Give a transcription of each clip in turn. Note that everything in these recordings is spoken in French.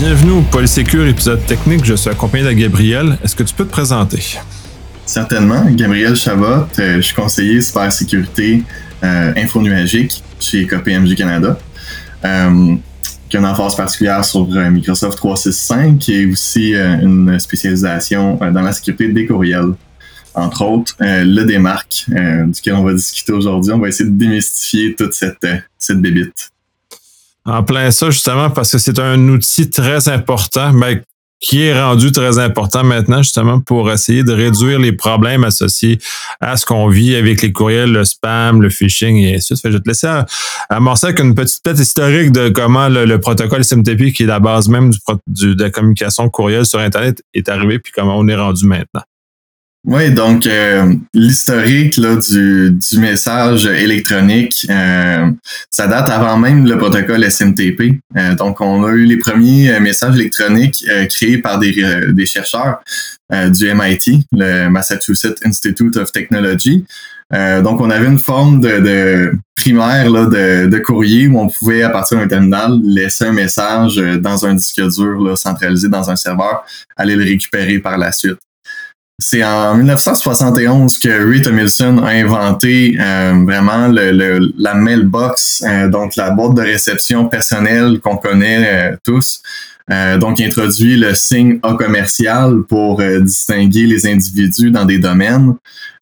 Bienvenue au Polysécure épisode technique. Je suis accompagné de Gabriel. Est-ce que tu peux te présenter? Certainement. Gabriel Chabot, je suis conseiller cybersécurité infonuagique chez KPMG Canada. Qui a une emphase particulière sur Microsoft 365 et aussi une spécialisation dans la sécurité des courriels. Entre autres, le démarque duquel on va discuter aujourd'hui. On va essayer de démystifier toute cette bébite. En plein ça, justement, parce que c'est un outil très important, qui est rendu très important maintenant, justement, pour essayer de réduire les problèmes associés à ce qu'on vit avec les courriels, le spam, le phishing et ainsi de suite. Je vais te laisser amorcer avec une petite historique de comment le protocole SMTP, qui est la base même de la communication courriel sur Internet, est arrivé, puis comment on est rendu maintenant. Oui, donc l'historique là, du message électronique, ça date avant même le protocole SMTP. Donc, on a eu les premiers messages électroniques créés par des chercheurs du MIT, le Massachusetts Institute of Technology. Donc, on avait une forme de primaire là, de courrier où on pouvait, à partir d'un terminal, laisser un message dans un disque dur là, centralisé dans un serveur, aller le récupérer par la suite. C'est en 1971 que Ray Tomlinson a inventé vraiment la mailbox, donc la boîte de réception personnelle qu'on connaît tous. Donc, il introduit le signe A commercial pour distinguer les individus dans des domaines.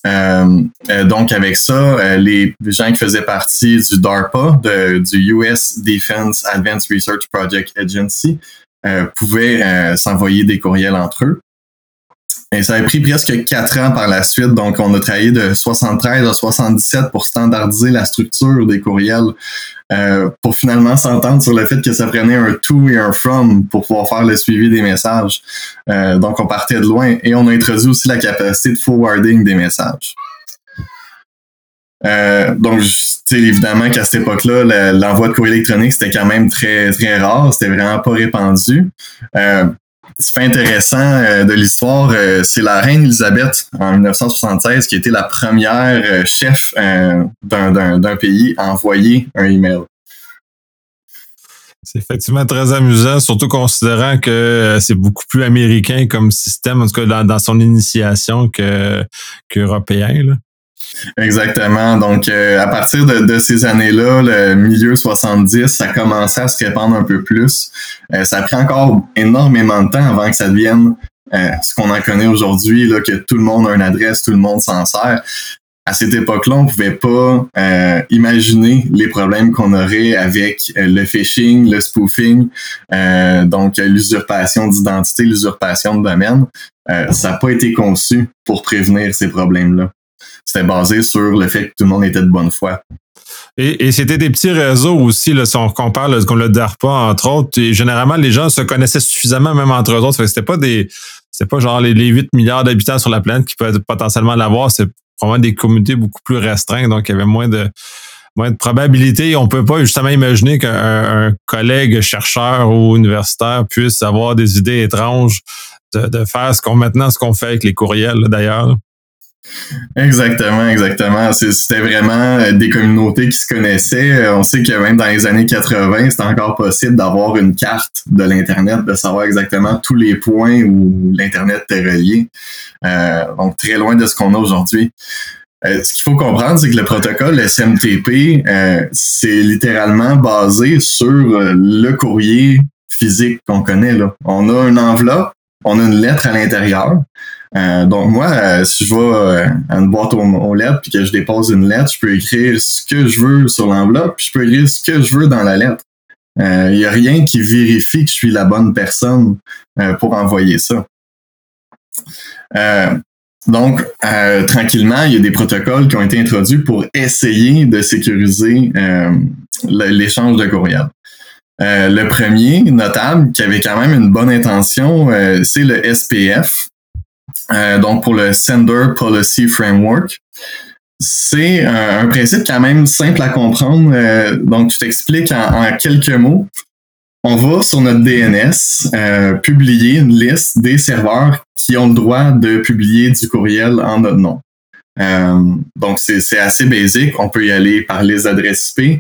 Donc, avec ça, les gens qui faisaient partie du DARPA, du US Defense Advanced Research Project Agency, pouvaient s'envoyer des courriels entre eux. Et ça a pris presque 4 ans par la suite. Donc, on a travaillé de 73 à 77 pour standardiser la structure des courriels pour finalement s'entendre sur le fait que ça prenait un to et un from pour pouvoir faire le suivi des messages. Donc, on partait de loin et on a introduit aussi la capacité de forwarding des messages. Donc, évidemment qu'à cette époque-là, l'envoi de courrier électronique, c'était quand même très, très rare. C'était vraiment pas répandu. Ce fait intéressant de l'histoire, c'est la reine Élisabeth en 1976 qui a été la première chef d'un pays à envoyer un email. C'est effectivement très amusant, surtout considérant que c'est beaucoup plus américain comme système, en tout cas dans son initiation qu'européen, là. Exactement. Donc, à partir de ces années-là, le milieu 70, ça commençait à se répandre un peu plus. Ça a pris encore énormément de temps avant que ça devienne ce qu'on en connaît aujourd'hui, là, que tout le monde a une adresse, tout le monde s'en sert. À cette époque-là, on pouvait pas imaginer les problèmes qu'on aurait avec le phishing, le spoofing, donc l'usurpation d'identité, l'usurpation de domaine. Ça n'a pas été conçu pour prévenir ces problèmes-là. C'était basé sur le fait que tout le monde était de bonne foi. Et c'était des petits réseaux aussi, là, si on compare comme le DARPA, entre autres. Et généralement, les gens se connaissaient suffisamment, même entre eux autres. Fait que c'était pas genre les 8 milliards d'habitants sur la planète qui peuvent potentiellement l'avoir. C'est vraiment des communautés beaucoup plus restreintes. Donc, il y avait moins de probabilités. On peut pas justement imaginer qu'un collègue chercheur ou universitaire puisse avoir des idées étranges de faire ce qu'on fait avec les courriels, là, d'ailleurs. Exactement. C'était vraiment des communautés qui se connaissaient. On sait que même dans les années 80, c'était encore possible d'avoir une carte de l'Internet, de savoir exactement tous les points où l'Internet était relié. Donc, très loin de ce qu'on a aujourd'hui. Ce qu'il faut comprendre, c'est que le protocole SMTP, c'est littéralement basé sur le courrier physique qu'on connaît, là. On a une enveloppe, on a une lettre à l'intérieur. Donc moi, si je vais à une boîte aux lettres puis que je dépose une lettre, je peux écrire ce que je veux sur l'enveloppe, puis je peux écrire ce que je veux dans la lettre. Il n'y a rien qui vérifie que je suis la bonne personne pour envoyer ça. Donc, tranquillement, il y a des protocoles qui ont été introduits pour essayer de sécuriser l'échange de courriel. Le premier, notable, qui avait quand même une bonne intention, c'est le SPF. Donc, pour le Sender Policy Framework. C'est un principe quand même simple à comprendre. Donc, je t'explique en quelques mots. On va sur notre DNS publier une liste des serveurs qui ont le droit de publier du courriel en notre nom. Donc, c'est assez basique. On peut y aller par les adresses IP.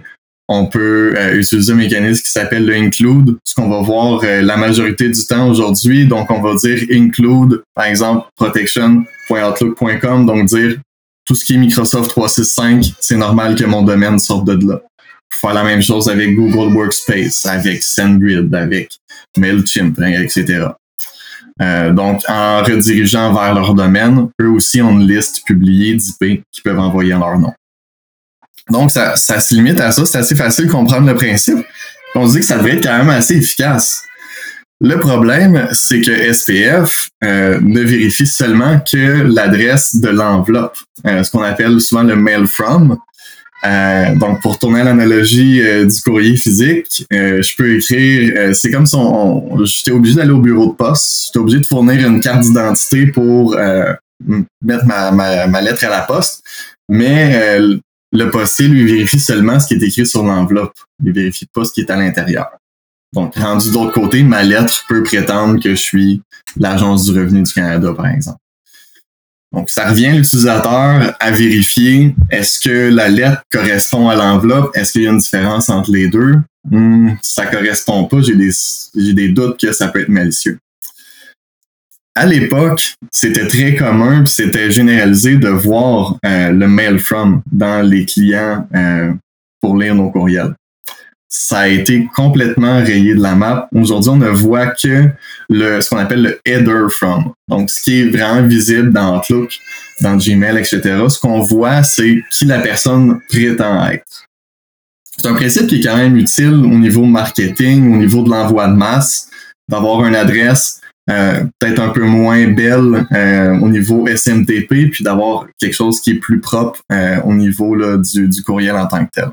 on peut utiliser un mécanisme qui s'appelle le include, ce qu'on va voir la majorité du temps aujourd'hui. Donc, on va dire include, par exemple, protection.outlook.com, donc dire tout ce qui est Microsoft 365, c'est normal que mon domaine sorte de là. Faire la même chose avec Google Workspace, avec SendGrid, avec MailChimp, etc. Donc, en redirigeant vers leur domaine, eux aussi ont une liste publiée d'IP qui peuvent envoyer en leur nom. Donc, ça se limite à ça. C'est assez facile de comprendre le principe. On se dit que ça devrait être quand même assez efficace. Le problème, c'est que SPF ne vérifie seulement que l'adresse de l'enveloppe, ce qu'on appelle souvent le mail from. Donc, pour tourner à l'analogie du courrier physique, je peux écrire, c'est comme si j'étais obligé d'aller au bureau de poste, j'étais obligé de fournir une carte d'identité pour mettre ma lettre à la poste, mais le postier lui vérifie seulement ce qui est écrit sur l'enveloppe, il vérifie pas ce qui est à l'intérieur. Donc, rendu de l'autre côté, ma lettre peut prétendre que je suis l'Agence du revenu du Canada, par exemple. Donc, ça revient à l'utilisateur à vérifier est-ce que la lettre correspond à l'enveloppe, est-ce qu'il y a une différence entre les deux? Ça correspond pas, j'ai des doutes que ça peut être malicieux. À l'époque, c'était très commun puis c'était généralisé de voir le mail from dans les clients pour lire nos courriels. Ça a été complètement rayé de la map. Aujourd'hui, on ne voit que ce qu'on appelle le header from. Donc, ce qui est vraiment visible dans Outlook, dans Gmail, etc. Ce qu'on voit, c'est qui la personne prétend être. C'est un principe qui est quand même utile au niveau marketing, au niveau de l'envoi de masse, d'avoir une adresse peut-être un peu moins belle au niveau SMTP, puis d'avoir quelque chose qui est plus propre au niveau là, du courriel en tant que tel.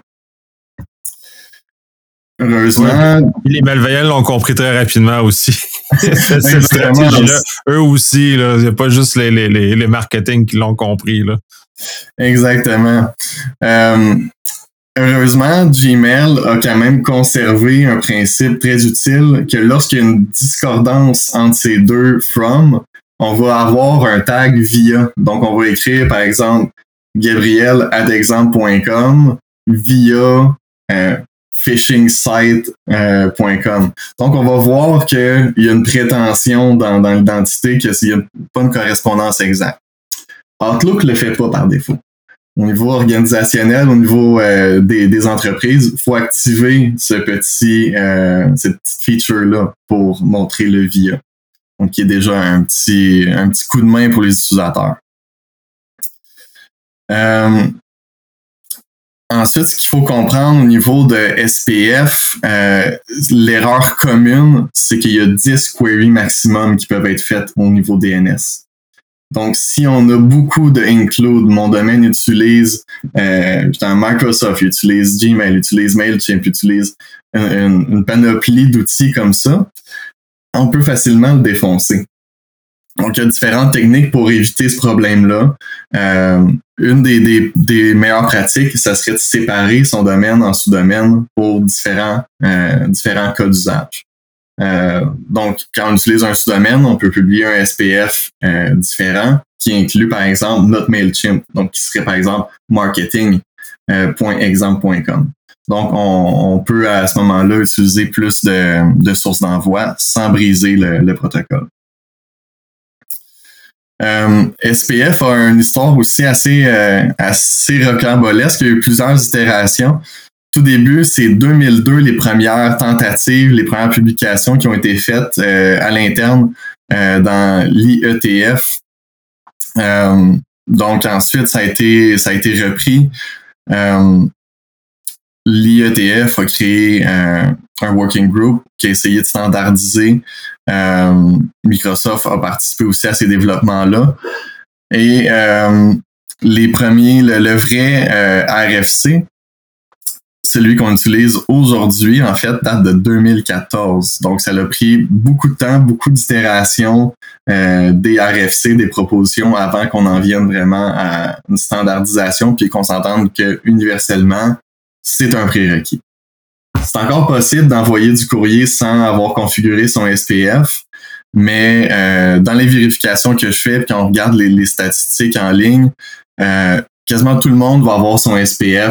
Heureusement. Les malveillants l'ont compris très rapidement aussi. Cette stratégie-là, eux aussi, il n'y a pas juste les marketing qui l'ont compris. Là. Exactement. Heureusement, Gmail a quand même conservé un principe très utile que lorsqu'il y a une discordance entre ces deux from, on va avoir un tag via. Donc, on va écrire, par exemple, gabriel@exemple.com via phishingsite.com. Donc, on va voir qu'il y a une prétention dans l'identité qu'il n'y a pas une correspondance exacte. Outlook le fait pas par défaut. Au niveau organisationnel, au niveau des entreprises, il faut activer cette petite feature-là pour montrer le via. Donc, il y a déjà un petit coup de main pour les utilisateurs. Ensuite, ce qu'il faut comprendre au niveau de SPF, l'erreur commune, c'est qu'il y a 10 queries maximum qui peuvent être faites au niveau DNS. Donc, si on a beaucoup de include, mon domaine utilise Microsoft, utilise Gmail, utilise MailChimp, utilise une panoplie d'outils comme ça, on peut facilement le défoncer. Donc, il y a différentes techniques pour éviter ce problème-là. Une des meilleures pratiques, ça serait de séparer son domaine en sous-domaines pour différents cas d'usage. Donc, quand on utilise un sous-domaine, on peut publier un SPF différent qui inclut, par exemple, notre MailChimp, donc qui serait, par exemple, marketing.exemple.com. Donc, on peut à ce moment-là utiliser plus de sources d'envoi sans briser le protocole. SPF a une histoire aussi assez rocambolesque. Il y a eu plusieurs itérations. Tout début, c'est 2002 les premières tentatives, les premières publications qui ont été faites à l'interne dans l'IETF. Donc ensuite, ça a été repris. L'IETF a créé un working group qui a essayé de standardiser. Microsoft a participé aussi à ces développements-là. Et les premiers, le vrai RFC, celui qu'on utilise aujourd'hui, en fait, date de 2014. Donc, ça a pris beaucoup de temps, beaucoup d'itérations des RFC, des propositions, avant qu'on en vienne vraiment à une standardisation puis qu'on s'entende que universellement, c'est un prérequis. C'est encore possible d'envoyer du courrier sans avoir configuré son SPF, mais dans les vérifications que je fais, puis quand on regarde les statistiques en ligne, quasiment tout le monde va avoir son SPF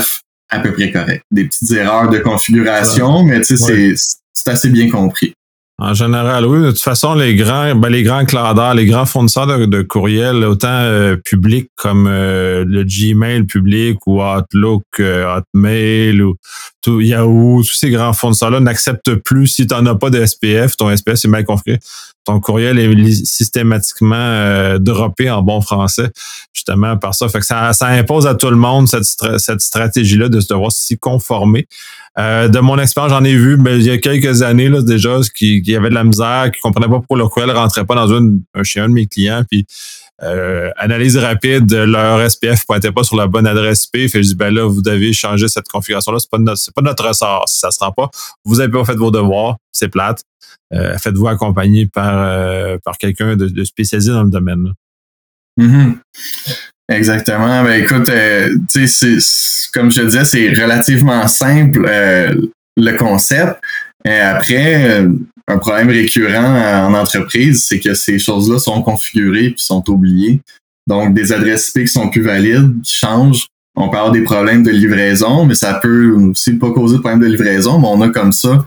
à peu près correct. Des petites erreurs de configuration, mais tu sais, c'est assez bien compris. En général, oui. De toute façon, les grands clouders, les grands fournisseurs de courriel, autant publics comme le Gmail public ou Outlook, Hotmail ou Yahoo, tous ces grands fournisseurs-là n'acceptent plus si tu n'en as pas de SPF, ton SPF est mal configuré. Ton courriel est systématiquement droppé en bon français, justement par ça. Fait que ça impose à tout le monde cette stratégie-là de se devoir s'y conformer. De mon expérience, j'en ai vu il y a quelques années là, déjà qui avaient de la misère, qui comprenaient pas pourquoi leur courriel rentrait pas dans chez un de mes clients. Puis analyse rapide, leur SPF pointait pas sur la bonne adresse IP. Fait que je dis là, vous devez changer cette configuration-là. C'est pas notre ressort. Si ça se rend pas, vous avez pas fait vos devoirs, c'est plate. Faites-vous accompagner par quelqu'un de spécialisé dans le domaine. Mm-hmm. Exactement. Ben écoute, tu sais, comme je te disais, c'est relativement simple le concept. Après, un problème récurrent en entreprise, c'est que ces choses-là sont configurées puis sont oubliées. Donc, des adresses IP qui sont plus valides, qui changent. On peut avoir des problèmes de livraison, mais ça peut aussi pas causer de problème de livraison, mais on a comme ça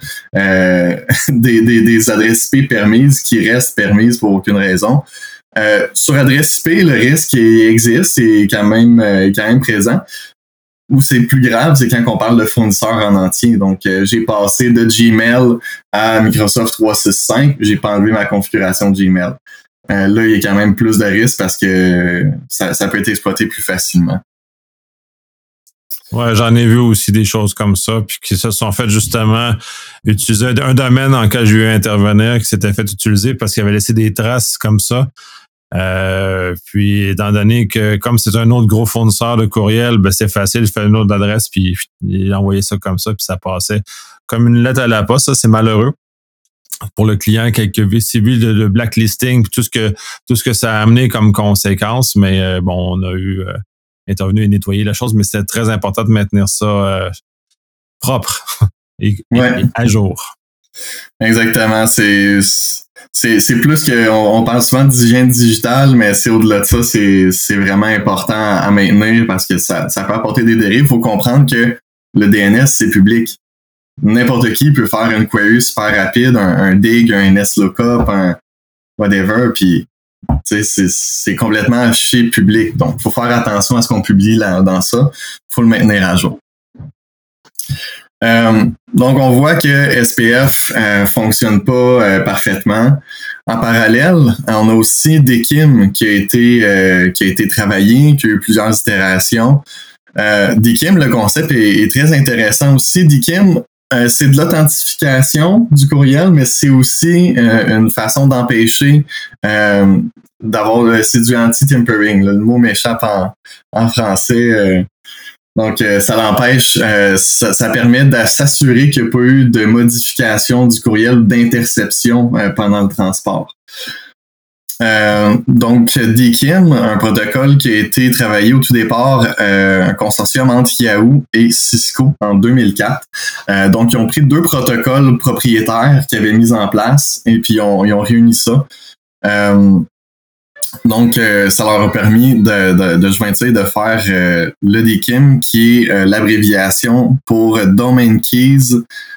des adresses IP permises qui restent permises pour aucune raison. Sur adresse IP, le risque existe, c'est quand même présent. Où c'est plus grave, c'est quand on parle de fournisseurs en entier. Donc, j'ai passé de Gmail à Microsoft 365, j'ai pas enlevé ma configuration de Gmail. Là, il y a quand même plus de risques parce que ça peut être exploité plus facilement. Ouais, j'en ai vu aussi des choses comme ça, puis qui se sont fait justement utiliser un domaine dans lequel j'ai eu à intervenir, qui s'était fait utiliser parce qu'il avait laissé des traces comme ça. Puis étant donné que comme c'est un autre gros fournisseur de courriel, ben c'est facile, il fait une autre adresse, puis il envoyait ça comme ça, puis ça passait comme une lettre à la poste. Ça, c'est malheureux pour le client, quelques vestibules de blacklisting, puis tout ce que ça a amené comme conséquence. Mais bon, on a eu intervenu et nettoyer la chose, mais c'est très important de maintenir ça propre et à jour. Exactement. C'est plus que on parle souvent d'hygiène digitale, mais c'est au-delà de ça, c'est vraiment important à maintenir parce que ça peut apporter des dérives. Il faut comprendre que le DNS, c'est public. N'importe qui peut faire une query super rapide, un dig, un NSLOOKUP, un whatever, puis c'est complètement affiché public. Donc, il faut faire attention à ce qu'on publie dans ça. Il faut le maintenir à jour. Donc, on voit que SPF fonctionne pas parfaitement. En parallèle, on a aussi DKIM qui a été travaillé, qui a eu plusieurs itérations. DKIM, le concept est très intéressant aussi. DKIM, c'est de l'authentification du courriel, mais c'est aussi une façon d'empêcher c'est du anti-tampering. Le mot m'échappe en français. Donc, ça l'empêche, ça permet de s'assurer qu'il n'y a pas eu de modification du courriel, d'interception pendant le transport. Donc, DKIM, un protocole qui a été travaillé au tout départ, un consortium entre Yahoo et Cisco en 2004. Donc, ils ont pris 2 protocoles propriétaires qu'ils avaient mis en place et puis ils ont réuni ça. Donc, ça leur a permis de joindre ça et de faire le DKIM, qui est l'abréviation pour Domain Keys.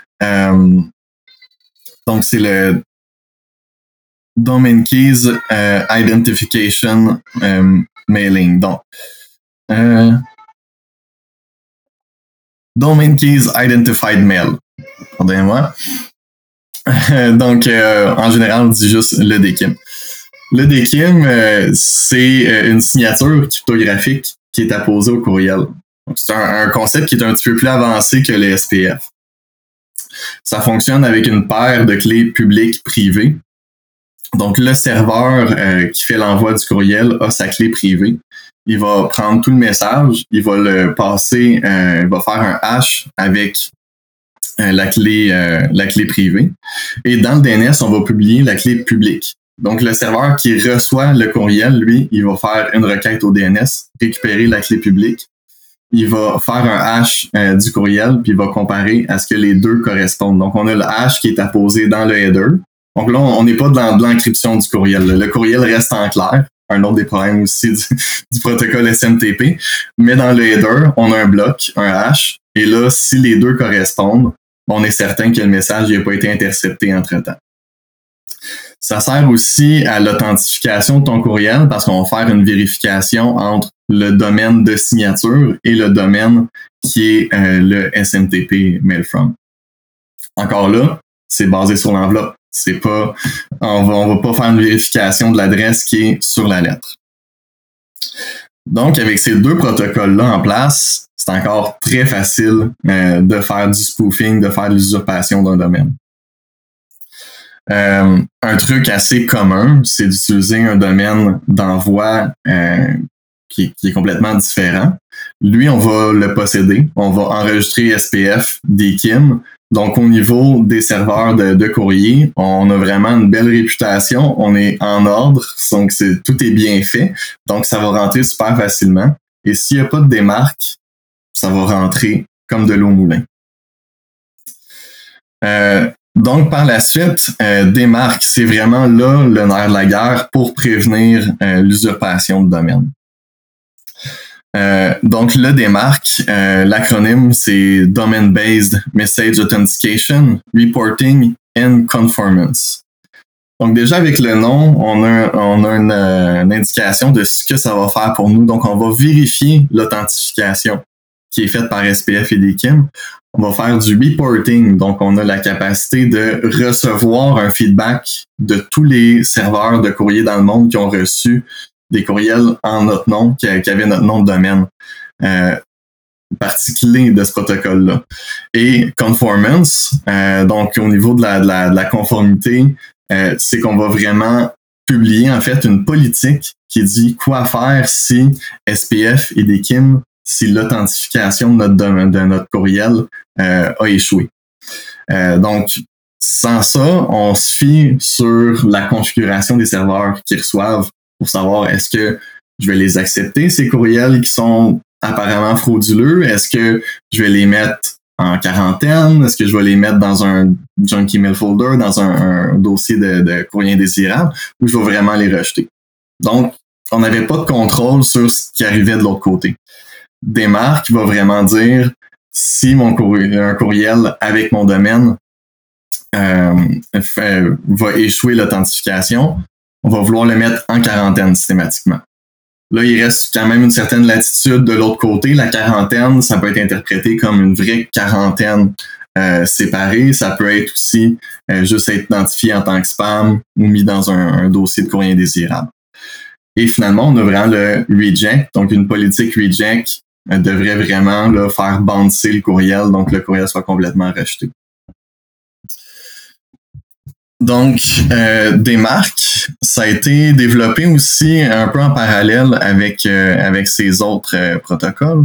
Donc, c'est le Domain Keys Identification Mailing. Donc, Domain Keys Identified Mail. Pardonnez-moi. Donc, en général, on dit juste le DKIM. Le DKIM, c'est une signature cryptographique qui est apposée au courriel. Donc, c'est un concept qui est un petit peu plus avancé que les SPF. Ça fonctionne avec une paire de clés publiques-privées. Donc, le serveur qui fait l'envoi du courriel a sa clé privée. Il va prendre tout le message, il va le passer, il va faire un hash avec la clé privée. Et dans le DNS, on va publier la clé publique. Donc, le serveur qui reçoit le courriel, lui, il va faire une requête au DNS, récupérer la clé publique. Il va faire un hash du courriel, puis il va comparer à ce que les deux correspondent. Donc, on a le hash qui est apposé dans le header. Donc là, on n'est pas dans de l'encryption du courriel. Le courriel reste en clair. un autre des problèmes aussi du protocole SMTP. Mais dans le header, on a un bloc, un hash, et là, si les deux correspondent, on est certain que le message n'a pas été intercepté entre-temps. Ça sert aussi à l'authentification de ton courriel parce qu'on va faire une vérification entre le domaine de signature et le domaine qui est le SMTP mail from. Encore là, c'est basé sur l'enveloppe. On va pas faire une vérification de l'adresse qui est sur la lettre. Donc, avec ces deux protocoles-là en place, c'est encore très facile de faire du spoofing, de faire de l'usurpation d'un domaine. Un truc assez commun, c'est d'utiliser un domaine d'envoi qui est complètement différent. Lui, on va le posséder. On va enregistrer SPF DKIM. Donc, au niveau des serveurs de courrier, on a vraiment une belle réputation. On est en ordre. Donc, tout est bien fait. Donc, ça va rentrer super facilement. Et s'il n'y a pas de démarque, ça va rentrer comme de l'eau au moulin. Donc, par la suite, démarque, c'est vraiment là le nerf de la guerre pour prévenir l'usurpation de domaine. Donc, le démarque, l'acronyme, c'est Domain-Based Message Authentication, Reporting and Conformance. Donc, déjà, avec le nom, on a une indication de ce que ça va faire pour nous. Donc, on va vérifier l'authentification qui est faite par SPF et DKIM. On va faire du reporting. Donc, on a la capacité de recevoir un feedback de tous les serveurs de courrier dans le monde qui ont reçu des courriels en notre nom, qui avaient notre nom de domaine. Partie clé de ce protocole-là. Et conformance, donc au niveau de la conformité, c'est qu'on va vraiment publier en fait une politique qui dit quoi faire si SPF et DKIM, si l'authentification de notre courriel a échoué. Donc, sans ça, on se fie sur la configuration des serveurs qui reçoivent pour savoir est-ce que je vais les accepter, ces courriels qui sont apparemment frauduleux? Est-ce que je vais les mettre en quarantaine? Est-ce que je vais les mettre dans un junk email folder, dans un dossier de courrier indésirable? Ou je vais vraiment les rejeter? Donc, on n'avait pas de contrôle sur ce qui arrivait de l'autre côté. Démarque va vraiment dire si un courriel avec mon domaine va échouer l'authentification, on va vouloir le mettre en quarantaine systématiquement. Là, il reste quand même une certaine latitude de l'autre côté. La quarantaine, ça peut être interprété comme une vraie quarantaine séparée. Ça peut être aussi juste être identifié en tant que spam ou mis dans un dossier de courrier indésirable. Et finalement, on a vraiment le reject. Donc, une politique reject devrait vraiment là, faire bouncer le courriel, donc le courriel soit complètement rejeté. Donc, Démarque, ça a été développé aussi un peu en parallèle avec ces autres protocoles.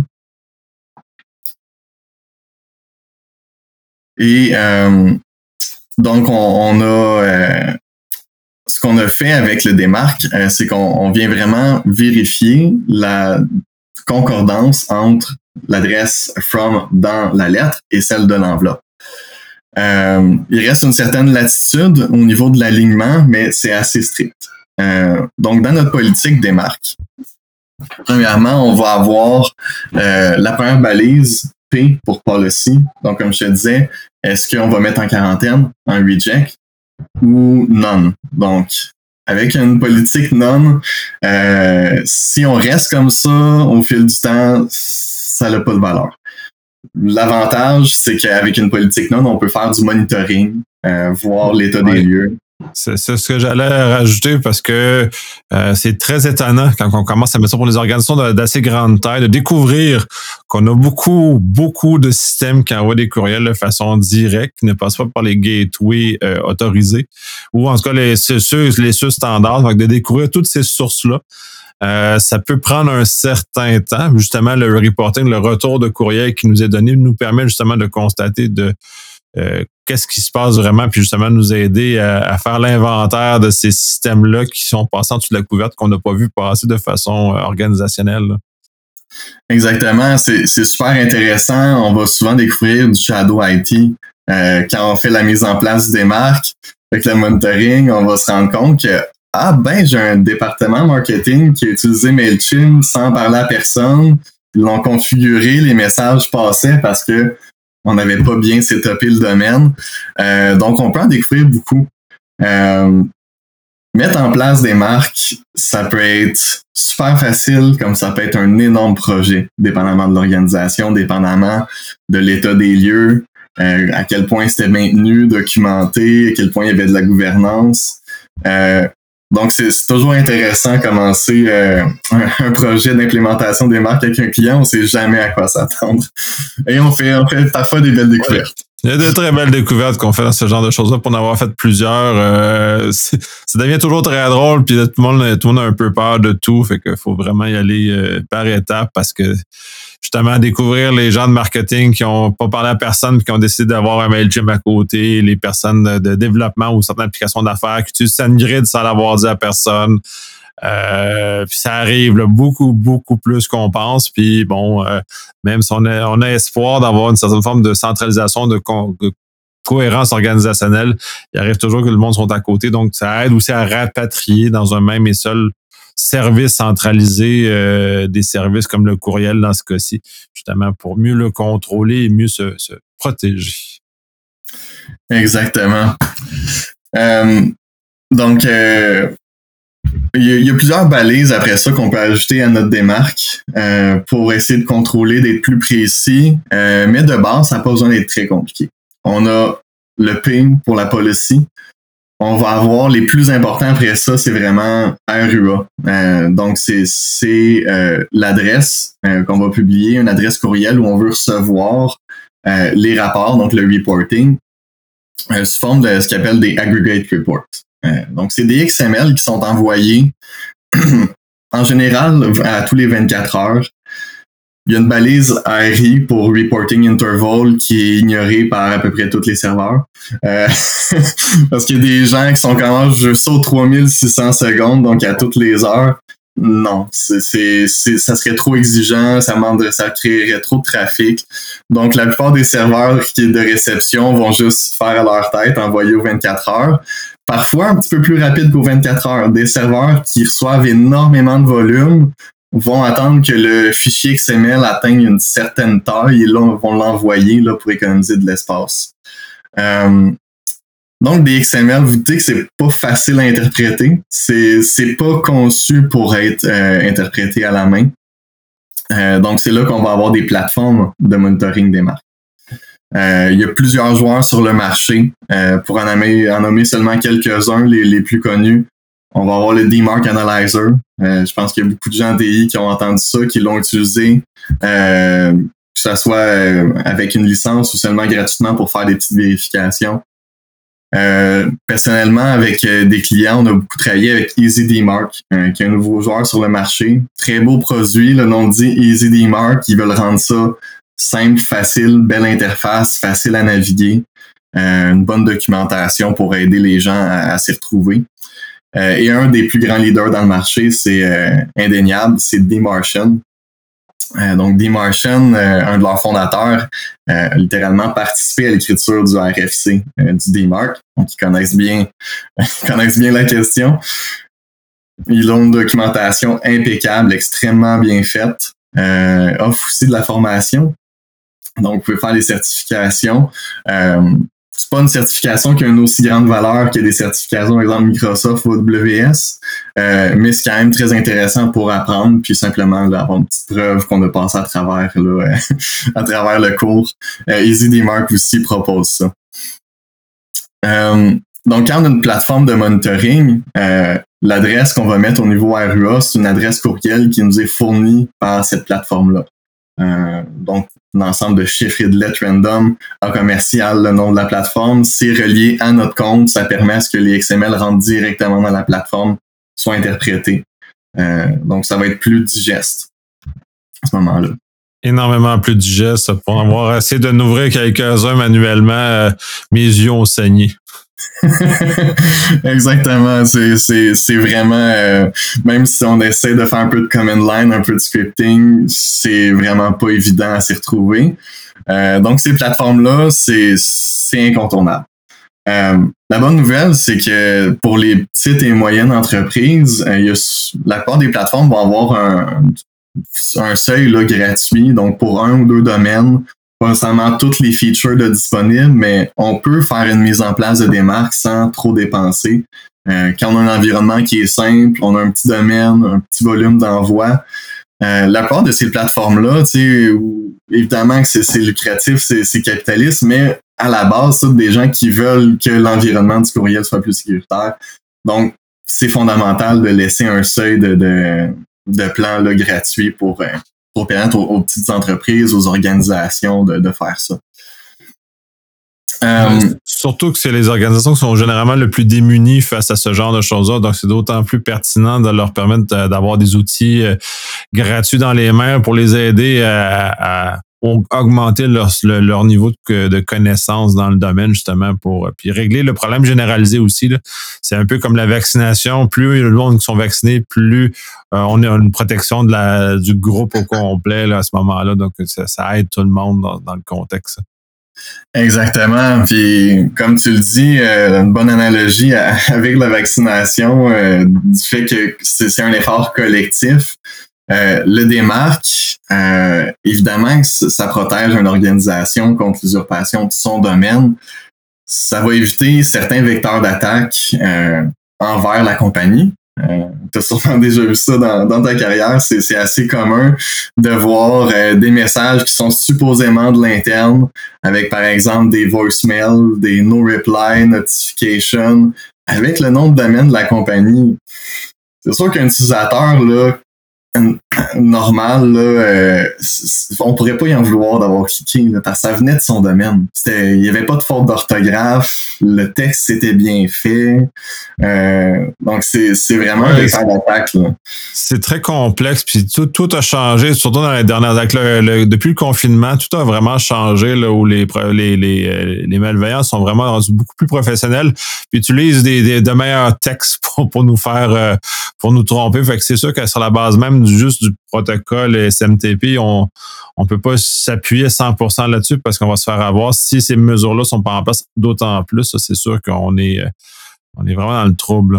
Et donc, on a ce qu'on a fait avec le Démarque, c'est qu'on vient vraiment vérifier la concordance entre l'adresse from dans la lettre et celle de l'enveloppe. Il reste une certaine latitude au niveau de l'alignement, mais c'est assez strict. Donc, dans notre politique Démarque, premièrement, on va avoir la première balise P pour policy. Donc, comme je te disais, est-ce qu'on va mettre en quarantaine, en reject ou none? Donc, avec une politique none, si on reste comme ça au fil du temps, ça n'a pas de valeur. L'avantage, c'est qu'avec une politique non, on peut faire du monitoring, voir l'état des lieux. C'est ce que j'allais rajouter parce que c'est très étonnant quand on commence à mettre ça pour les organisations d'assez grande taille, de découvrir qu'on a beaucoup de systèmes qui envoient des courriels de façon directe, qui ne passent pas par les gateways autorisés, ou en tout cas les sources standards, donc de découvrir toutes ces sources-là. Ça peut prendre un certain temps. Justement, le reporting, le retour de courriel qui nous est donné nous permet justement de constater qu'est-ce qui se passe vraiment, puis justement nous aider à faire l'inventaire de ces systèmes-là qui sont passés en dessous de la couverte qu'on n'a pas vu passer de façon organisationnelle. Là. Exactement, c'est super intéressant. On va souvent découvrir du shadow IT quand on fait la mise en place des marques. Avec le monitoring, on va se rendre compte que ah ben, j'ai un département marketing qui a utilisé MailChimp sans parler à personne. Ils l'ont configuré, les messages passaient parce que on n'avait pas bien setupé le domaine. Donc, on peut en découvrir beaucoup. Mettre en place des marques, ça peut être super facile, comme ça peut être un énorme projet, dépendamment de l'organisation, dépendamment de l'état des lieux, à quel point c'était maintenu, documenté, à quel point il y avait de la gouvernance. Donc, c'est toujours intéressant de commencer un projet d'implémentation des marques avec un client. On ne sait jamais à quoi s'attendre. Et on fait parfois des belles découvertes. Il y a de très belles découvertes qu'on fait dans ce genre de choses-là pour en avoir fait plusieurs. Ça devient toujours très drôle, puis tout le monde a un peu peur de tout, fait qu'il faut vraiment y aller par étapes parce que justement découvrir les gens de marketing qui ont pas parlé à personne puis qui ont décidé d'avoir un MailChimp à côté, les personnes de développement ou certaines applications d'affaires qui utilisent SendGrid sans l'avoir dit à personne. Puis ça arrive là, beaucoup plus qu'on pense. Puis bon, même si on a espoir d'avoir une certaine forme de centralisation, de cohérence organisationnelle, il arrive toujours que le monde soit à côté. Donc, ça aide aussi à rapatrier dans un même et seul service centralisé des services comme le courriel dans ce cas-ci, justement pour mieux le contrôler et mieux se protéger. Exactement. Donc, il y a plusieurs balises après ça qu'on peut ajouter à notre démarque pour essayer de contrôler, d'être plus précis. Mais de base, ça n'a pas besoin d'être très compliqué. On a le PIN pour la policy. On va avoir les plus importants après ça, c'est vraiment RUA. Donc, c'est l'adresse qu'on va publier, une adresse courriel où on veut recevoir les rapports, donc le reporting, sous forme de ce qu'on appelle des aggregate reports. Donc, c'est des XML qui sont envoyés en général à tous les 24 heures. Il y a une balise ARI pour Reporting Interval qui est ignorée par à peu près tous les serveurs. Parce qu'il y a des gens qui sont quand même, je saute 3600 secondes, donc à toutes les heures. Non, ça serait trop exigeant, ça créerait trop de trafic. Donc, la plupart des serveurs de réception vont juste faire à leur tête, envoyer aux 24 heures. Parfois, un petit peu plus rapide qu'aux 24 heures. Des serveurs qui reçoivent énormément de volume vont attendre que le fichier XML atteigne une certaine taille et là, vont l'envoyer là, pour économiser de l'espace. Donc, des XML, vous dites que c'est pas facile à interpréter. C'est pas conçu pour être interprété à la main. Donc, c'est là qu'on va avoir des plateformes de monitoring des marques. Il y a plusieurs joueurs sur le marché. Pour en nommer seulement quelques-uns, les plus connus. On va avoir le DMARC Analyzer. Je pense qu'il y a beaucoup de gens en TI qui ont entendu ça, qui l'ont utilisé, que ce soit avec une licence ou seulement gratuitement pour faire des petites vérifications. Personnellement, avec des clients, on a beaucoup travaillé avec EasyDMARC, qui est un nouveau joueur sur le marché. Très beau produit, le nom dit EasyDMARC. Ils veulent rendre ça simple, facile, belle interface, facile à naviguer, une bonne documentation pour aider les gens à s'y retrouver. Et un des plus grands leaders dans le marché, c'est indéniable, c'est DMARCian. Donc, DMARCian, un de leurs fondateurs, a littéralement participé à l'écriture du RFC du DMARC. Donc, ils connaissent bien la question. Ils ont une documentation impeccable, extrêmement bien faite. Offre aussi de la formation. Donc, vous pouvez faire des certifications. C'est pas une certification qui a une aussi grande valeur que des certifications, par exemple Microsoft ou AWS, mais c'est quand même très intéressant pour apprendre, puis simplement là, avoir une petite preuve qu'on a passé à travers le cours. EasyDMARC aussi propose ça. Donc, quand on a une plateforme de monitoring, l'adresse qu'on va mettre au niveau RUA, c'est une adresse courriel qui nous est fournie par cette plateforme-là. Donc, l'ensemble de chiffres et de lettres random en commercial, le nom de la plateforme, c'est relié à notre compte. Ça permet à ce que les XML rentrent directement dans la plateforme, soient interprétés. Donc, ça va être plus digeste à ce moment-là. Énormément plus digeste. Pour avoir essayé de n'ouvrir quelques-uns manuellement, mes yeux ont saigné. Exactement, c'est vraiment même si on essaie de faire un peu de command line, un peu de scripting, c'est vraiment pas évident à s'y retrouver. Donc ces plateformes-là, c'est incontournable. La bonne nouvelle, c'est que pour les petites et moyennes entreprises, la plupart des plateformes vont avoir un seuil là, gratuit, donc pour 1 ou 2 domaines, pas nécessairement toutes les features de disponibles, mais on peut faire une mise en place de démarques sans trop dépenser. Quand on a un environnement qui est simple, on a un petit domaine, un petit volume d'envoi. La plupart de ces plateformes-là, évidemment que c'est lucratif, c'est capitaliste, mais à la base, c'est des gens qui veulent que l'environnement du courriel soit plus sécuritaire. Donc, c'est fondamental de laisser un seuil de plan là, gratuit pour permettre aux petites entreprises, aux organisations de faire ça. Surtout que c'est les organisations qui sont généralement le plus démunies face à ce genre de choses-là. Donc, c'est d'autant plus pertinent de leur permettre d'avoir des outils gratuits dans les mains pour les aider à augmenter leur niveau de connaissance dans le domaine, justement, puis régler le problème généralisé aussi. Là. C'est un peu comme la vaccination. Plus le monde qui sont vaccinés, plus on a une protection du groupe au complet là, à ce moment-là. Donc, ça aide tout le monde dans le contexte. Exactement. Puis, comme tu le dis, une bonne analogie avec la vaccination, du fait que c'est un effort collectif. Le démarque, évidemment, ça protège une organisation contre l'usurpation de son domaine. Ça va éviter certains vecteurs d'attaque envers la compagnie. Tu as sûrement déjà vu ça dans ta carrière. C'est assez commun de voir des messages qui sont supposément de l'interne, avec par exemple des voicemails, des no-reply notifications, avec le nom de domaine de la compagnie. C'est sûr qu'un utilisateur là, normal, là, on pourrait pas y en vouloir d'avoir cliqué, là, parce que ça venait de son domaine. Il y avait pas de faute d'orthographe, le texte était bien fait. Donc c'est vraiment un vecteur d'attaque. C'est très complexe, puis tout a changé, surtout dans les dernières années. Depuis le confinement, tout a vraiment changé, là, où les malveillants sont vraiment rendus beaucoup plus professionnels, puis utilisent de meilleurs textes pour nous faire pour nous tromper. Fait que c'est sûr que sur la base même juste du protocole SMTP, on peut pas s'appuyer 100% là-dessus parce qu'on va se faire avoir. Si ces mesures-là sont pas en place, d'autant plus, ça, c'est sûr qu'on est vraiment dans le trouble.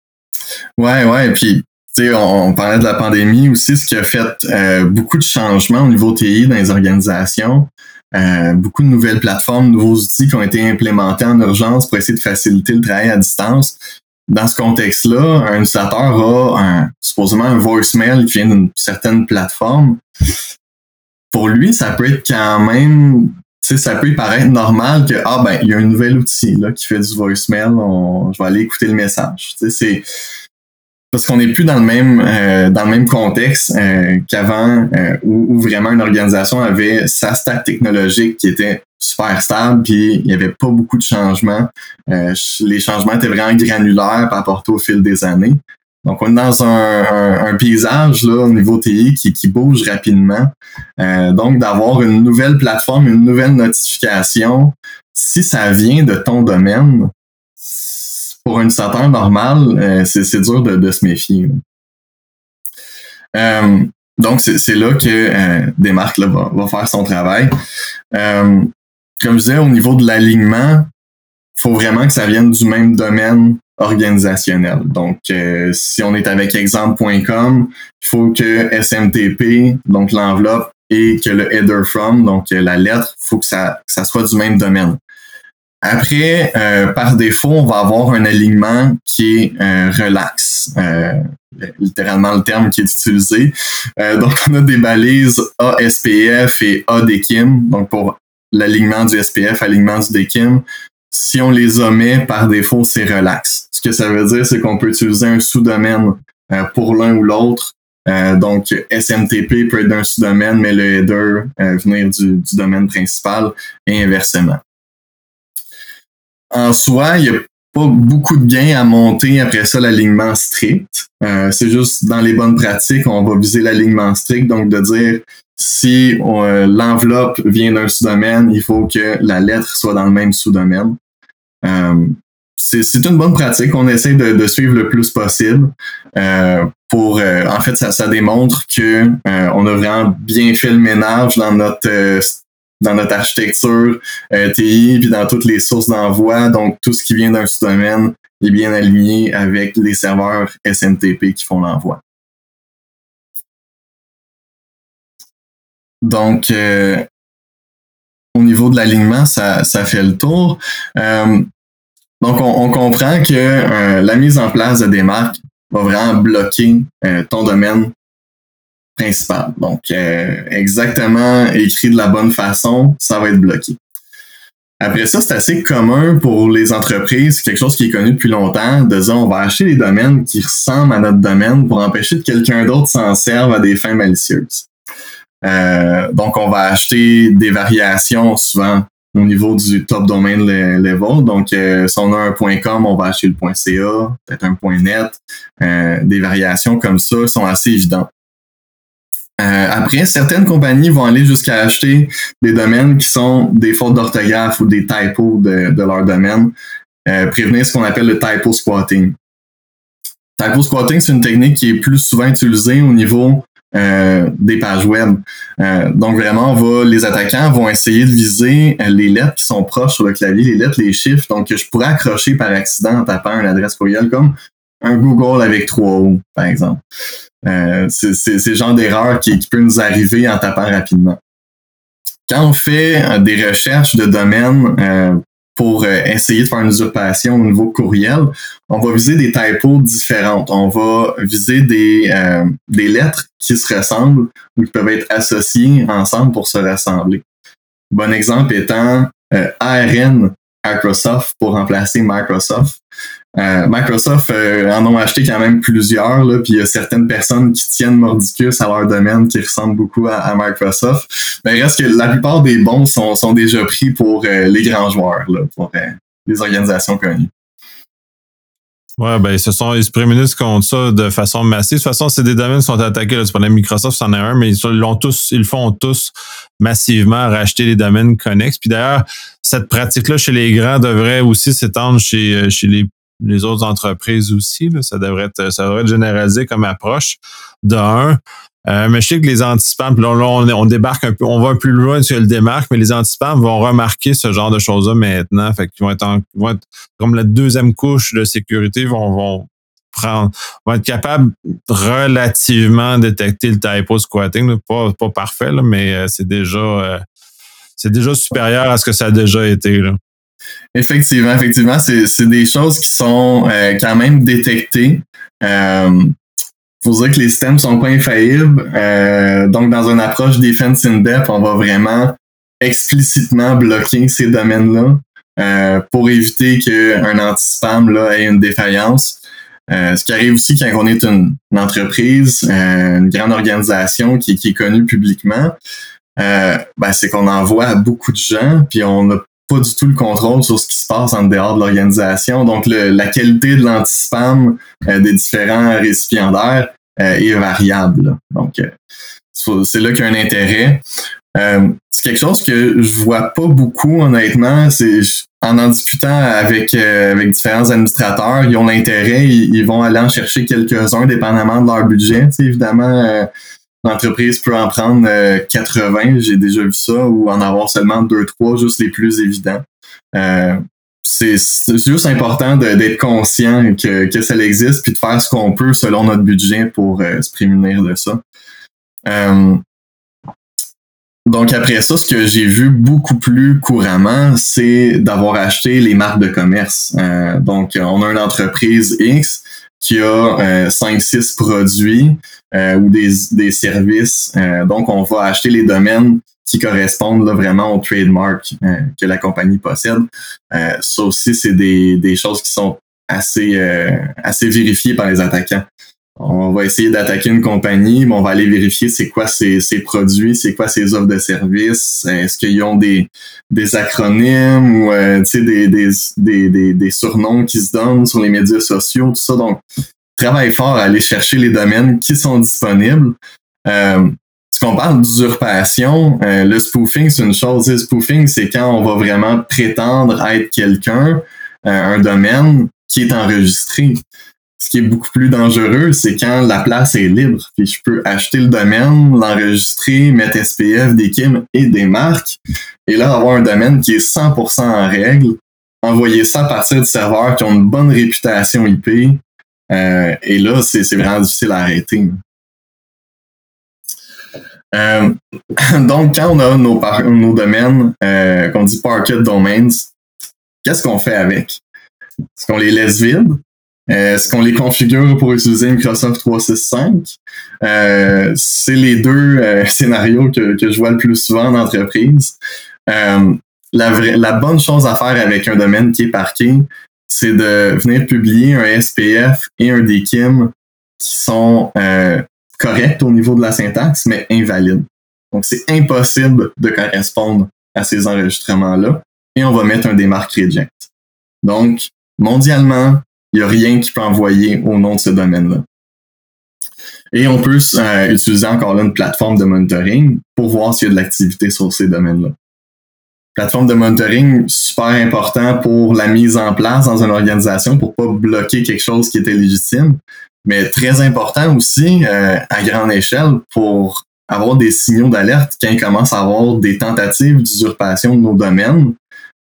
Ouais, puis tu sais, on parlait de la pandémie aussi, ce qui a fait beaucoup de changements au niveau TI dans les organisations. Beaucoup de nouvelles plateformes, nouveaux outils qui ont été implémentés en urgence pour essayer de faciliter le travail à distance. Dans ce contexte-là, un utilisateur a supposément un voicemail qui vient d'une certaine plateforme. Pour lui, ça peut être quand même, tu sais, ça peut lui paraître normal que, il y a un nouvel outil là qui fait du voicemail, je vais aller écouter le message. Tu sais, c'est parce qu'on n'est plus dans le même contexte qu'avant, où vraiment une organisation avait sa stack technologique qui était super stable, puis il n'y avait pas beaucoup de changements. Les changements étaient vraiment granulaires par rapport au fil des années. Donc, on est dans un paysage là au niveau TI qui bouge rapidement. Donc, d'avoir une nouvelle plateforme, une nouvelle notification, si ça vient de ton domaine, pour un utilisateur normal, c'est dur de se méfier. Donc, c'est là que Démarque là, va faire son travail. Comme je disais, au niveau de l'alignement, il faut vraiment que ça vienne du même domaine organisationnel. Donc, si on est avec exemple.com, il faut que SMTP, donc l'enveloppe, et que le header from, donc la lettre, il faut que ça soit du même domaine. Après, par défaut, on va avoir un alignement qui est relax, littéralement le terme qui est utilisé. Donc, on a des balises ASPF et ADKIM, donc pour l'alignement du SPF, alignement du DKIM. Si on les omet, par défaut, c'est relax. Ce que ça veut dire, c'est qu'on peut utiliser un sous-domaine pour l'un ou l'autre. Donc, SMTP peut être d'un sous-domaine, mais le header venir du domaine principal et inversement. En soi, il n'y a pas beaucoup de gains à monter après ça l'alignement strict. C'est juste dans les bonnes pratiques, on va viser l'alignement strict, donc de dire si l'enveloppe vient d'un sous-domaine, il faut que la lettre soit dans le même sous-domaine. C'est une bonne pratique, on essaie de suivre le plus possible. En fait, ça démontre que on a vraiment bien fait le ménage dans dans notre architecture TI, puis dans toutes les sources d'envoi. Donc, tout ce qui vient d'un sous-domaine est bien aligné avec les serveurs SMTP qui font l'envoi. Donc, au niveau de l'alignement, ça fait le tour. Donc, on comprend que la mise en place de des marques va vraiment bloquer ton domaine principal. Donc, exactement écrit de la bonne façon, ça va être bloqué. Après ça, c'est assez commun pour les entreprises, quelque chose qui est connu depuis longtemps, de dire on va acheter des domaines qui ressemblent à notre domaine pour empêcher que quelqu'un d'autre s'en serve à des fins malicieuses. Donc, on va acheter des variations souvent au niveau du top domain level. Donc, si on a un .com, on va acheter le .ca, peut-être un .net. Des variations comme ça sont assez évidentes. Après, certaines compagnies vont aller jusqu'à acheter des domaines qui sont des fautes d'orthographe ou des typos de leur domaine, prévenir ce qu'on appelle le typo squatting. Typo squatting, c'est une technique qui est plus souvent utilisée au niveau des pages web. Donc vraiment, les attaquants vont essayer de viser les lettres qui sont proches sur le clavier, les lettres, les chiffres, donc que je pourrais accrocher par accident en tapant une adresse courriel comme un Google avec 3 O, par exemple. C'est le genre d'erreur qui peut nous arriver en tapant rapidement. Quand on fait des recherches de domaine pour essayer de faire une usurpation au niveau courriel, on va viser des typos différentes. On va viser des lettres qui se ressemblent ou qui peuvent être associées ensemble pour se rassembler. Bon exemple étant ARN Microsoft pour remplacer Microsoft. Microsoft en ont acheté quand même plusieurs, là, puis il y a certaines personnes qui tiennent mordicus à leur domaine qui ressemblent beaucoup à Microsoft. Mais il reste que la plupart des bons sont déjà pris pour les grands joueurs, là, pour les organisations connues. Ouais, ben, ils se prémunissent contre ça de façon massive. De toute façon, c'est des domaines qui sont attaqués. Là, tu parlais de Microsoft, c'en est un, mais ils font tous massivement racheter les domaines connexes. Puis d'ailleurs, cette pratique-là chez les grands devrait aussi s'étendre chez les autres entreprises aussi. Là. Ça devrait être généralisé comme approche de un. Mais je sais que les anti-spams, là, on débarque un peu, on va un peu plus loin que le démarque, mais les anti-spams vont remarquer ce genre de choses-là maintenant. Fait qu'ils vont être comme la deuxième couche de sécurité, vont être capables relativement détecter le typo squatting. Là. Pas parfait, là, mais c'est déjà supérieur à ce que ça a déjà été. Là. Effectivement, c'est des choses qui sont quand même détectées. Faut dire que les systèmes sont pas infaillibles. Donc, dans une approche defense in depth, on va vraiment explicitement bloquer ces domaines-là pour éviter qu'un anti-spam là ait une défaillance. Ce qui arrive aussi quand on est une entreprise, une grande organisation qui est connue publiquement, c'est qu'on envoie à beaucoup de gens, puis on n'a pas du tout le contrôle sur ce qui se passe en dehors de l'organisation. Donc, la qualité de l'anti-spam des différents récipiendaires est variable. Là. Donc, c'est là qu'il y a un intérêt. C'est quelque chose que je vois pas beaucoup, honnêtement. En discutant avec différents administrateurs, ils ont l'intérêt, ils vont aller en chercher quelques-uns, dépendamment de leur budget. Tu sais, évidemment, l'entreprise peut en prendre 80, j'ai déjà vu ça, ou en avoir seulement 2-3, juste les plus évidents. C'est juste important d'être conscient que ça existe, puis de faire ce qu'on peut selon notre budget pour se prémunir de ça. Donc après ça, ce que j'ai vu beaucoup plus couramment, c'est d'avoir acheté les marques de commerce. Donc on a une entreprise X qui a 5-6 produits ou des services. Donc on va acheter les domaines qui correspondent là, vraiment au trademark que la compagnie possède. Ça aussi, c'est des choses qui sont assez vérifiées par les attaquants. On va essayer d'attaquer une compagnie, mais on va aller vérifier c'est quoi ses produits, c'est quoi ses offres de services, est-ce qu'ils ont des acronymes ou des surnoms qui se donnent sur les médias sociaux, tout ça. Donc, travaille fort à aller chercher les domaines qui sont disponibles. Qu'on parle d'usurpation, le spoofing, c'est une chose. Le spoofing, c'est quand on va vraiment prétendre être quelqu'un, un domaine qui est enregistré. Ce qui est beaucoup plus dangereux, c'est quand la place est libre. Puis je peux acheter le domaine, l'enregistrer, mettre SPF, des KIM et des marques, et là avoir un domaine qui est 100% en règle, envoyer ça à partir de serveurs qui ont une bonne réputation IP, et là, c'est vraiment difficile à arrêter. Donc, quand on a nos domaines qu'on dit Parquet Domains, qu'est-ce qu'on fait avec? Est-ce qu'on les laisse vides? Est-ce qu'on les configure pour utiliser Microsoft 365? C'est les deux scénarios que je vois le plus souvent en entreprise. La bonne chose à faire avec un domaine qui est parqué, c'est de venir publier un SPF et un DKIM qui sont corrects au niveau de la syntaxe, mais invalides. Donc, c'est impossible de correspondre à ces enregistrements-là, et on va mettre un démarque reject. Donc, mondialement, il n'y a rien qui peut envoyer au nom de ce domaine-là. Et on peut utiliser encore là une plateforme de monitoring pour voir s'il y a de l'activité sur ces domaines-là. Plateforme de monitoring, super important pour la mise en place dans une organisation pour pas bloquer quelque chose qui était légitime, mais très important aussi à grande échelle pour avoir des signaux d'alerte quand il commence à avoir des tentatives d'usurpation de nos domaines.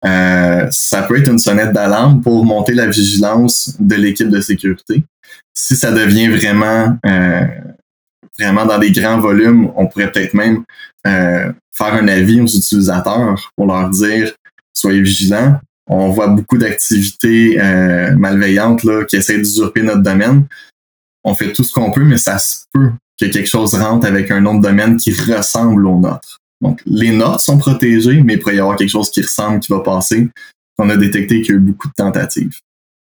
Ça peut être une sonnette d'alarme pour monter la vigilance de l'équipe de sécurité. Si ça devient vraiment dans des grands volumes, on pourrait peut-être même faire un avis aux utilisateurs pour leur dire « Soyez vigilants, on voit beaucoup d'activités malveillantes là, qui essaient d'usurper notre domaine. On fait tout ce qu'on peut, mais ça se peut que quelque chose rentre avec un nom de domaine qui ressemble au nôtre. » Donc, les nôtres sont protégés, mais il pourrait y avoir quelque chose qui ressemble, qui va passer. On a détecté qu'il y a eu beaucoup de tentatives.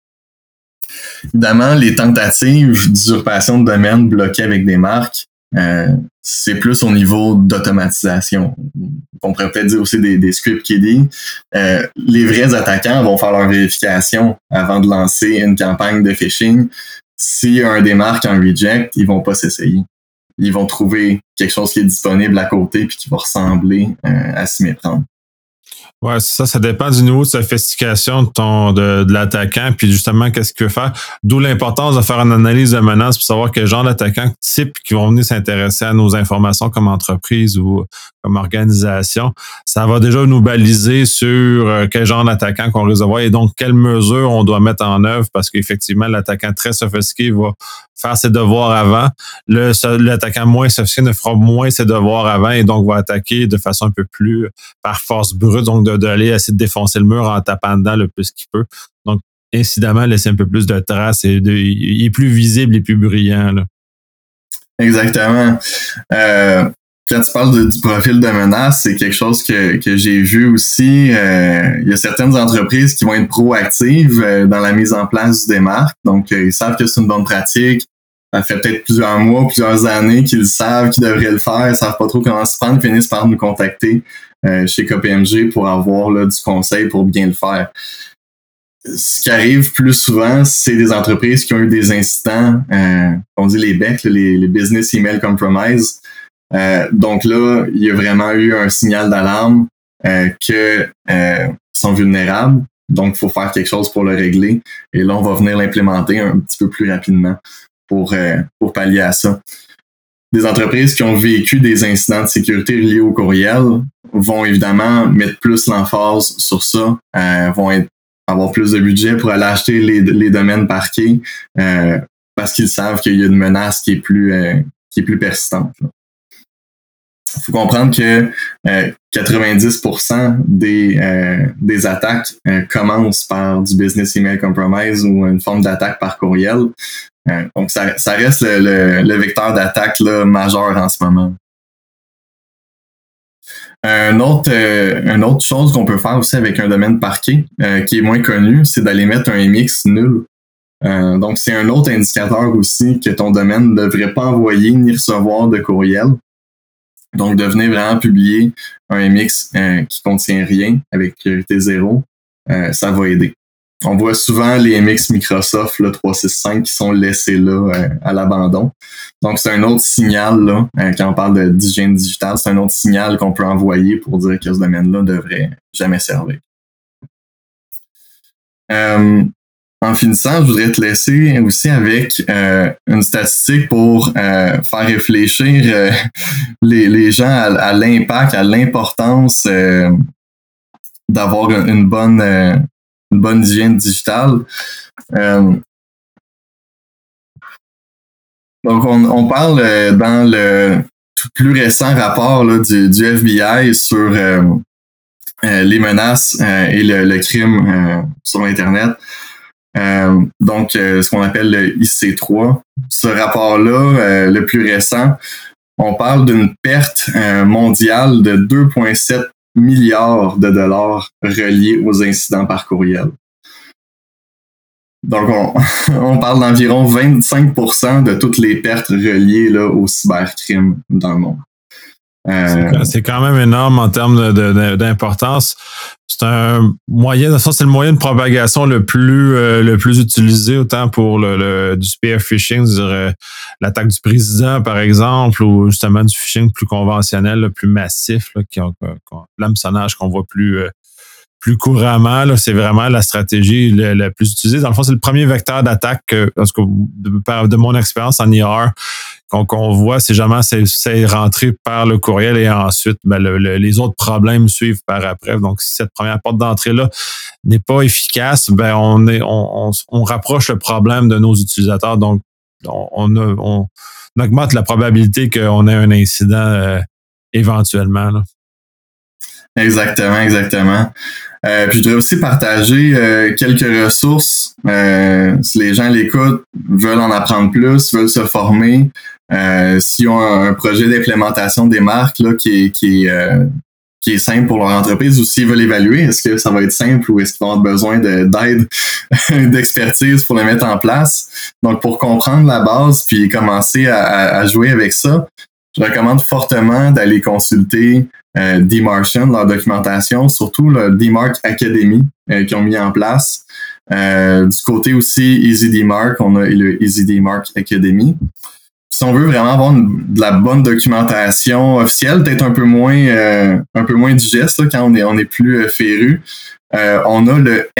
Évidemment, les tentatives d'usurpation de domaine bloquées avec des marques, c'est plus au niveau d'automatisation. On pourrait peut-être dire aussi des script kiddie. Les vrais attaquants vont faire leur vérification avant de lancer une campagne de phishing. S'il y a un démarque en reject, ils vont pas s'essayer. Ils vont trouver quelque chose qui est disponible à côté puis qui va ressembler à s'y méprendre. Ouais, ça dépend du niveau de sophistication de l'attaquant, puis justement, qu'est-ce qu'il veut faire. D'où l'importance de faire une analyse de menace pour savoir quel genre d'attaquants type qui vont venir s'intéresser à nos informations comme entreprise ou comme organisation. Ça va déjà nous baliser sur quel genre d'attaquant qu'on risque de voir et donc quelles mesures on doit mettre en œuvre parce qu'effectivement, l'attaquant très sophistiqué va faire ses devoirs avant. L'attaquant moins sophistiqué ne fera moins ses devoirs avant et donc va attaquer de façon un peu plus par force brute, donc d'aller essayer de défoncer le mur en tapant dedans le plus qu'il peut. Donc, incidemment, laisser un peu plus de traces et il est plus visible et plus brillant. Là. Exactement. Quand tu parles du profil de menace, c'est quelque chose que j'ai vu aussi. Il y a certaines entreprises qui vont être proactives dans la mise en place du démarque. Donc, ils savent que c'est une bonne pratique. Ça fait peut-être plusieurs mois, plusieurs années qu'ils savent qu'ils devraient le faire. Ils savent pas trop comment se prendre. Ils finissent par nous contacter chez KPMG pour avoir là, du conseil pour bien le faire. Ce qui arrive plus souvent, c'est des entreprises qui ont eu des incidents, on dit les BEC, les Business Email Compromise. Donc là, il y a vraiment eu un signal d'alarme que sont vulnérables. Donc, il faut faire quelque chose pour le régler. Et là, on va venir l'implémenter un petit peu plus rapidement pour pallier à ça. Des entreprises qui ont vécu des incidents de sécurité liés au courriel vont évidemment mettre plus l'emphase sur ça, vont avoir plus de budget pour aller acheter les domaines parqués parce qu'ils savent qu'il y a une menace qui est plus persistante. Il faut comprendre que 90% des attaques commencent par du business email compromise ou une forme d'attaque par courriel. Donc, ça reste le vecteur d'attaque là, majeur en ce moment. Une autre chose qu'on peut faire aussi avec un domaine parqué, qui est moins connu, c'est d'aller mettre un MX nul. Donc, c'est un autre indicateur aussi que ton domaine ne devrait pas envoyer ni recevoir de courriel. Donc, de venir vraiment publier un MX qui contient rien avec priorité 0, ça va aider. On voit souvent les MX Microsoft là, 365 qui sont laissés là à l'abandon. Donc, c'est un autre signal, là, quand on parle d'hygiène digitale, c'est un autre signal qu'on peut envoyer pour dire que ce domaine-là ne devrait jamais servir. en finissant, je voudrais te laisser aussi avec une statistique pour faire réfléchir les gens à l'impact, à l'importance d'avoir une bonne hygiène digitale. Donc, on parle dans le plus récent rapport là, du FBI sur les menaces et le crime sur Internet. Donc, ce qu'on appelle le IC3. Ce rapport-là, le plus récent, on parle d'une perte mondiale de 2,7 milliards de dollars reliés aux incidents par courriel. Donc, on parle d'environ 25% de toutes les pertes reliées là, au cybercrime dans le monde. C'est quand même énorme en termes d'importance. C'est un moyen, c'est le moyen de propagation le plus utilisé, autant pour du spear phishing, l'attaque du président, par exemple, ou justement du phishing plus conventionnel, le plus massif, là, l'hameçonnage qu'on voit plus couramment, là, c'est vraiment la stratégie la plus utilisée. Dans le fond, c'est le premier vecteur d'attaque, parce que de mon expérience en IR, qu'on voit, c'est jamais c'est rentré par le courriel et ensuite les autres problèmes suivent par après. Donc, si cette première porte d'entrée-là n'est pas efficace, on rapproche le problème de nos utilisateurs. Donc, on augmente la probabilité qu'on ait un incident éventuellement. Là. Exactement. Puis je voudrais aussi partager quelques ressources. Si les gens l'écoutent, veulent en apprendre plus, veulent se former, s'ils ont un projet d'implémentation des marques là, qui est simple pour leur entreprise, ou s'ils veulent évaluer, est-ce que ça va être simple ou est-ce qu'ils vont avoir besoin d'aide, d'expertise pour le mettre en place. Donc, pour comprendre la base puis commencer à jouer avec ça, je recommande fortement d'aller consulter DMARCian, leur documentation, surtout le DMARC Academy qu'ils ont mis en place. Du côté aussi EasyDMARC, on a le EasyDMARC Academy. Si on veut vraiment avoir de la bonne documentation officielle, peut-être un peu moins digeste là, quand on est plus féru, on a le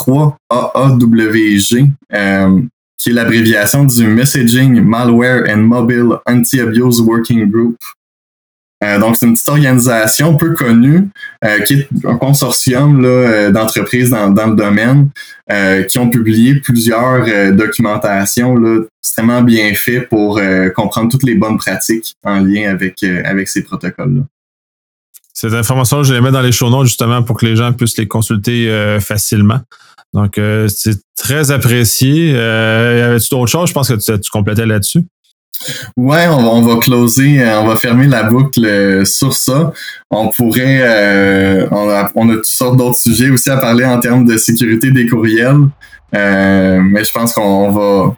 M3AAWG, qui est l'abréviation du Messaging, Malware and Mobile Anti-Abuse Working Group. Donc, c'est une petite organisation peu connue qui est un consortium là, d'entreprises dans le domaine qui ont publié plusieurs documentations là, extrêmement bien faites pour comprendre toutes les bonnes pratiques en lien avec ces protocoles-là. Cette information, je les mets dans les show notes justement pour que les gens puissent les consulter facilement. Donc, c'est très apprécié. Y avait-tu d'autres choses? Je pense que tu complétais là-dessus. Ouais, on va closer, on va fermer la boucle sur ça. On pourrait, on a toutes sortes d'autres sujets aussi à parler en termes de sécurité des courriels, mais je pense qu'on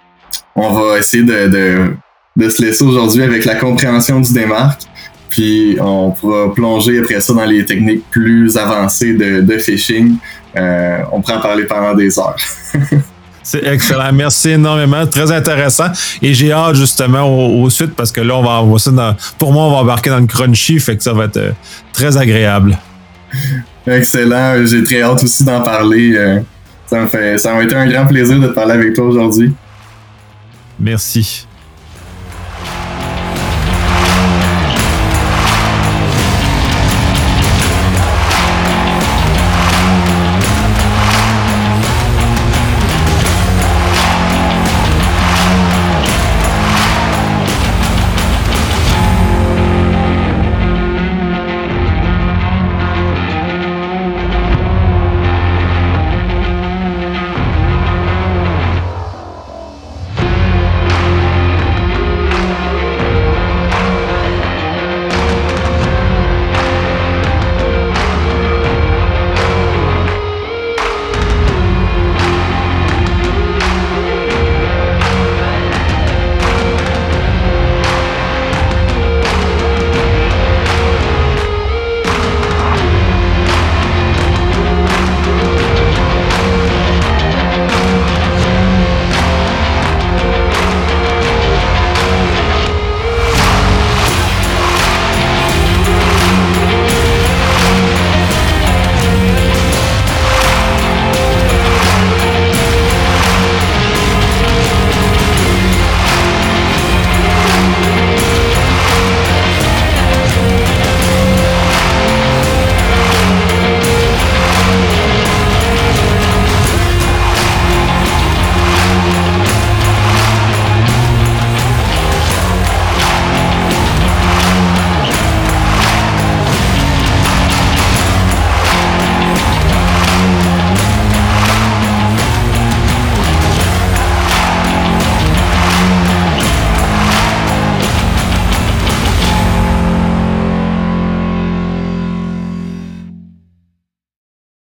va essayer de se laisser aujourd'hui avec la compréhension du DMARC, puis on pourra plonger après ça dans les techniques plus avancées de phishing. On pourra en parler pendant des heures. C'est excellent. Merci énormément. Très intéressant. Et j'ai hâte justement aux suites parce que là, on va avoir ça pour moi, on va embarquer dans le crunchy, fait que ça va être très agréable. Excellent. J'ai très hâte aussi d'en parler. Ça m'a été un grand plaisir de te parler avec toi aujourd'hui. Merci.